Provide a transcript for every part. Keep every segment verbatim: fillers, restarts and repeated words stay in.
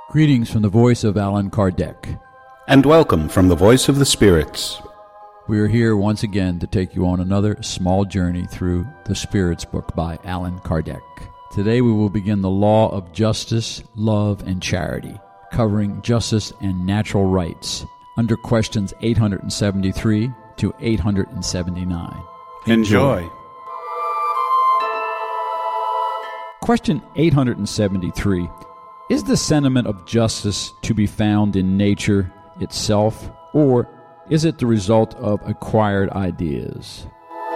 Greetings from the voice of Allan Kardec. And welcome from the voice of the spirits. We are here once again to take you on another small journey through the Spirits book by Allan Kardec. Today we will begin the law of justice, love, and charity, covering justice and natural rights, under questions eight hundred seventy-three to eight hundred seventy-nine. Enjoy. Enjoy. Question eight hundred seventy-three. Is the sentiment of justice to be found in nature itself, or is it the result of acquired ideas?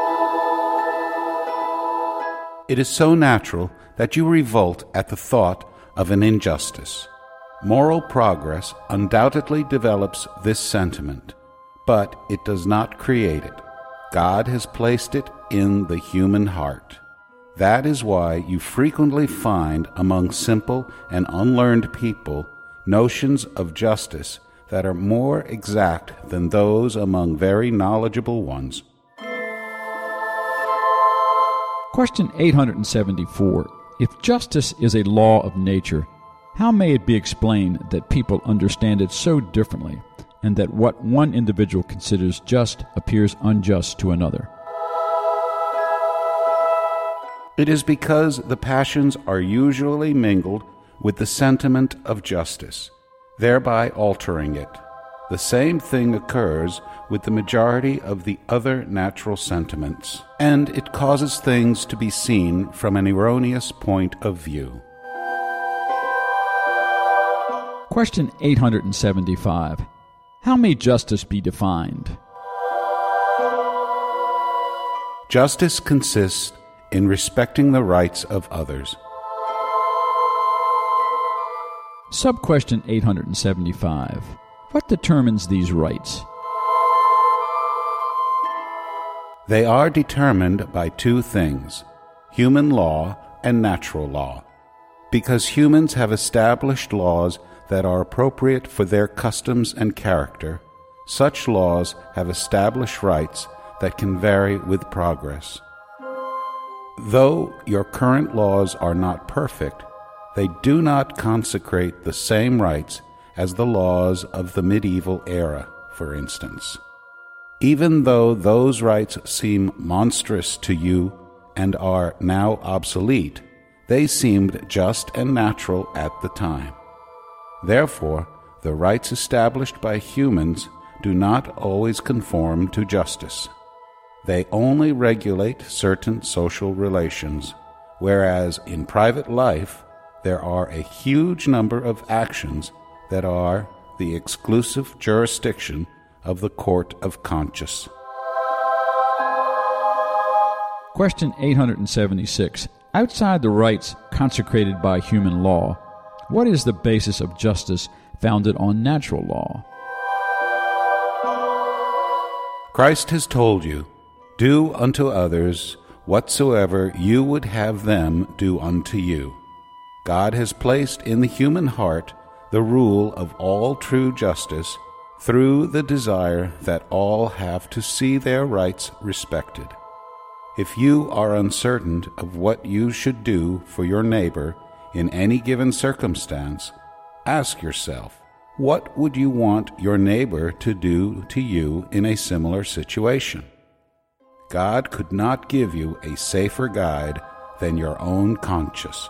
It is so natural that you revolt at the thought of an injustice. Moral progress undoubtedly develops this sentiment, but it does not create it. God has placed it in the human heart. That is why you frequently find among simple and unlearned people notions of justice that are more exact than those among very knowledgeable ones. Question eight hundred seventy-four. If justice is a law of nature, how may it be explained that people understand it so differently, and that what one individual considers just appears unjust to another? It is because the passions are usually mingled with the sentiment of justice, thereby altering it. The same thing occurs with the majority of the other natural sentiments, and it causes things to be seen from an erroneous point of view. Question eight hundred seventy-five. How may justice be defined? Justice consists in respecting the rights of others. Sub-question eight hundred seventy-five. What determines these rights? They are determined by two things, human law and natural law. Because humans have established laws that are appropriate for their customs and character, such laws have established rights that can vary with progress. Though your current laws are not perfect, they do not consecrate the same rights as the laws of the medieval era, for instance. Even though those rights seem monstrous to you and are now obsolete, they seemed just and natural at the time. Therefore, the rights established by humans do not always conform to justice. They only regulate certain social relations, whereas in private life there are a huge number of actions that are the exclusive jurisdiction of the court of conscience. Question eight hundred seventy-six. Outside the rights consecrated by human law, what is the basis of justice founded on natural law? Christ has told you, "Do unto others whatsoever you would have them do unto you." God has placed in the human heart the rule of all true justice through the desire that all have to see their rights respected. If you are uncertain of what you should do for your neighbor in any given circumstance, ask yourself, what would you want your neighbor to do to you in a similar situation? God could not give you a safer guide than your own conscience.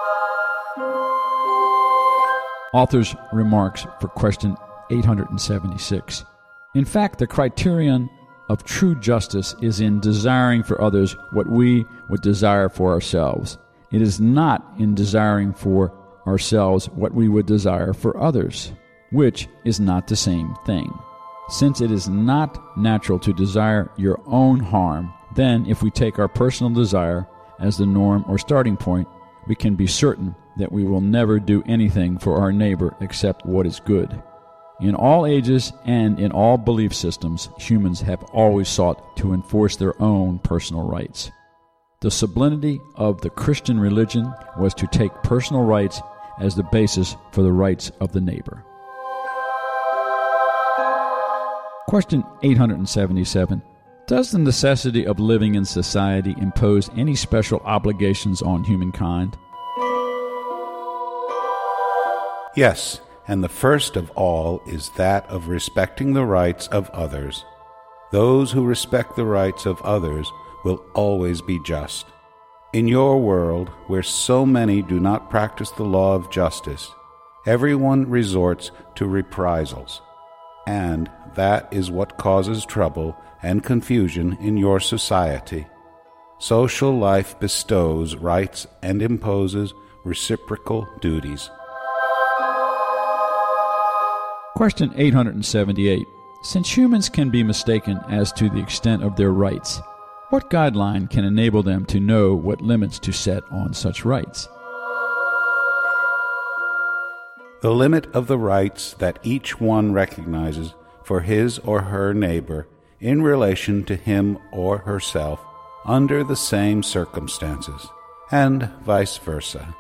Author's remarks for question eight hundred seventy-six. In fact, the criterion of true justice is in desiring for others what we would desire for ourselves. It is not in desiring for ourselves what we would desire for others, which is not the same thing. Since it is not natural to desire your own harm, then if we take our personal desire as the norm or starting point, we can be certain that we will never do anything for our neighbor except what is good. In all ages and in all belief systems, humans have always sought to enforce their own personal rights. The sublimity of the Christian religion was to take personal rights as the basis for the rights of the neighbor. Question eight hundred seventy-seven. Does the necessity of living in society impose any special obligations on humankind? Yes, and the first of all is that of respecting the rights of others. Those who respect the rights of others will always be just. In your world, where so many do not practice the law of justice, everyone resorts to reprisals, and that is what causes trouble and confusion in your society. Social life bestows rights and imposes reciprocal duties. Question eight hundred seventy-eight. Since humans can be mistaken as to the extent of their rights, what guideline can enable them to know what limits to set on such rights? The limit of the rights that each one recognizes for his or her neighbor in relation to him or herself under the same circumstances, and vice versa.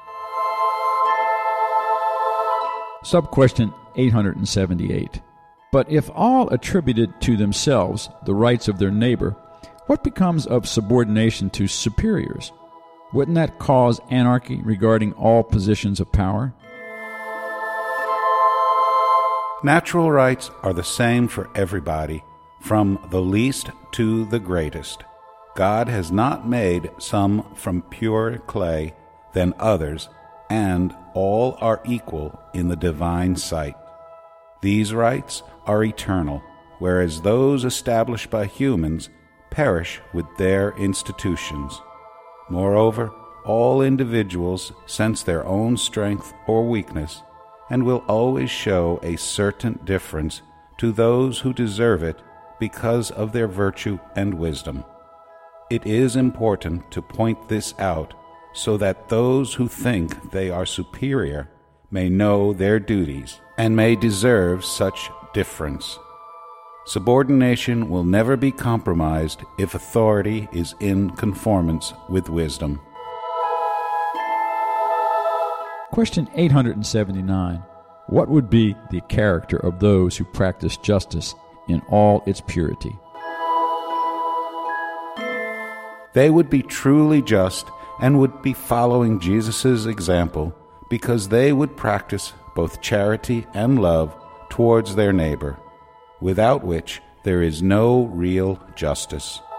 Sub-question eight hundred seventy-eight. But if all attributed to themselves the rights of their neighbor, what becomes of subordination to superiors? Wouldn't that cause anarchy regarding all positions of power? Natural rights are the same for everybody, from the least to the greatest. God has not made some from pure clay than others, and all are equal in the divine sight. These rights are eternal, whereas those established by humans perish with their institutions. Moreover, all individuals sense their own strength or weakness, and will always show a certain difference to those who deserve it because of their virtue and wisdom. It is important to point this out so that those who think they are superior may know their duties and may deserve such difference. Subordination will never be compromised if authority is in conformance with wisdom. Question eight hundred seventy-nine. What would be the character of those who practice justice in all its purity? They would be truly just and would be following Jesus' example because they would practice both charity and love towards their neighbor, without which there is no real justice.